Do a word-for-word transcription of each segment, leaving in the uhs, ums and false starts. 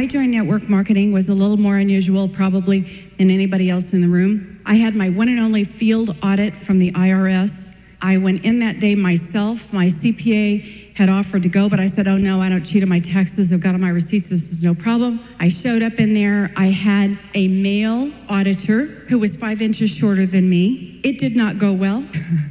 I joined network marketing was a little more unusual probably than anybody else in the room. I had my one and only field audit from the I R S. I went in that day myself. My C P A had offered to go, but I said, oh no, I don't cheat on my taxes. I've got all my receipts. This is no problem. I showed up in there. I had a male auditor who was five inches shorter than me. It did not go well.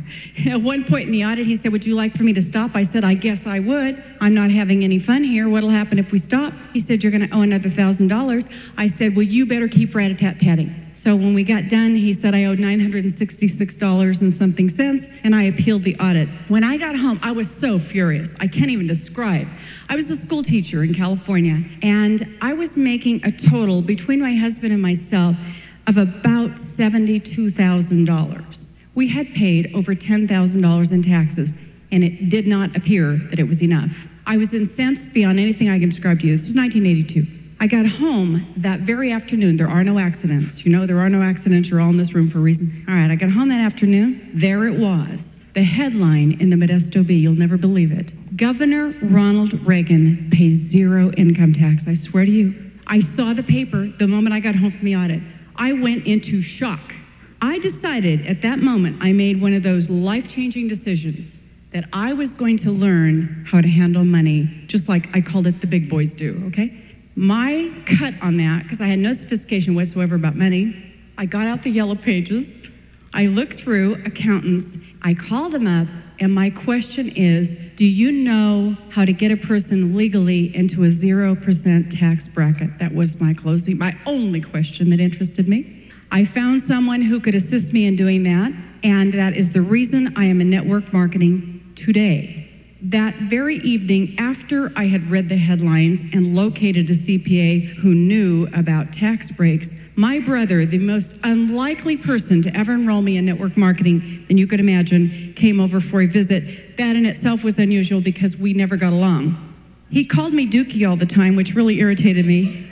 At one point in the audit, he said, would you like for me to stop? I said, I guess I would. I'm not having any fun here. What'll happen if we stop? He said, you're going to owe another one thousand dollars. I said, well, you better keep rat-a-tat-tatting. So when we got done, he said I owed nine hundred sixty-six dollars and something cents, and I appealed the audit. When I got home, I was so furious. I can't even describe. I was a school teacher in California, and I was making a total between my husband and myself of about seventy-two thousand dollars. We had paid over ten thousand dollars in taxes, and it did not appear that it was enough. I was incensed beyond anything I can describe to you. This was nineteen eighty-two. I got home that very afternoon. There are no accidents. You know there are no accidents. You're all in this room for a reason. All right, I got home that afternoon. There it was. The headline in the Modesto Bee, you'll never believe it. Governor Ronald Reagan pays zero income tax. I swear to you. I saw the paper the moment I got home from the audit. I went into shock. I decided at that moment, I made one of those life-changing decisions that I was going to learn how to handle money, just like I called it the big boys do, okay? My cut on that, because I had no sophistication whatsoever about money, I got out the yellow pages, I looked through accountants, I called them up, and my question is, do you know how to get a person legally into a zero percent tax bracket? That was my closing, my only question that interested me. I found someone who could assist me in doing that, and that is the reason I am in network marketing today. That very evening, after I had read the headlines and located a C P A who knew about tax breaks, my brother, the most unlikely person to ever enroll me in network marketing than you could imagine, came over for a visit. That in itself was unusual because we never got along. He called me Dookie all the time, which really irritated me.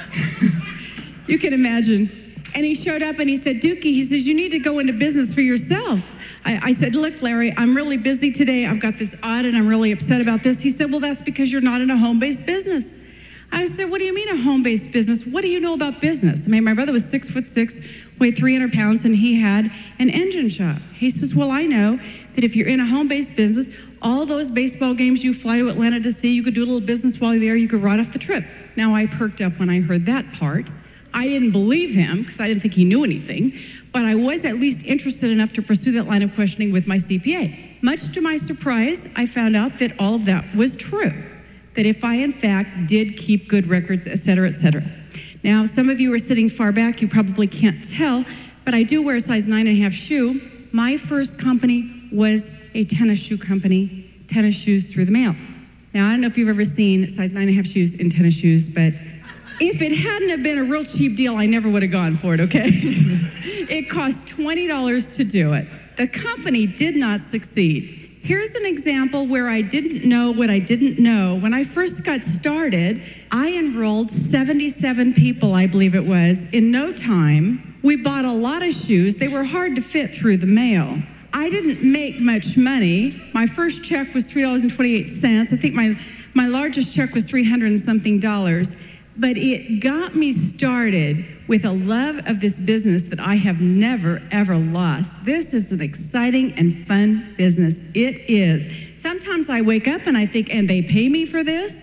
You can imagine. And he showed up and he said, Dookie, he says, you need to go into business for yourself. I, I said, look, Larry, I'm really busy today. I've got this audit. I'm really upset about this. He said, well, that's because you're not in a home-based business. I said, what do you mean a home-based business? What do you know about business? I mean, my brother was six foot six, weighed three hundred pounds, and he had an engine shop. He says, well, I know that if you're in a home-based business, all those baseball games you fly to Atlanta to see, you could do a little business while you're there, you could ride off the trip. Now, I perked up when I heard that part. I didn't believe him because I didn't think he knew anything, but I was at least interested enough to pursue that line of questioning with my C P A. Much to my surprise, I found out that all of that was true, that if I, in fact, did keep good records, et cetera, et cetera. Now, some of you are sitting far back, you probably can't tell, but I do wear a size nine and a half shoe. My first company was a tennis shoe company, tennis shoes through the mail. Now, I don't know if you've ever seen size nine and a half shoes in tennis shoes, but if it hadn't have been a real cheap deal, I never would have gone for it, okay? It cost twenty dollars to do it. The company did not succeed. Here's an example where I didn't know what I didn't know. When I first got started, I enrolled seventy-seven people, I believe it was, in no time. We bought a lot of shoes. They were hard to fit through the mail. I didn't make much money. My first check was three dollars and twenty-eight cents. I think my, my largest check was three hundred and something dollars. But it got me started with a love of this business that I have never, ever lost. This is an exciting and fun business. It is. Sometimes I wake up and I think, and they pay me for this?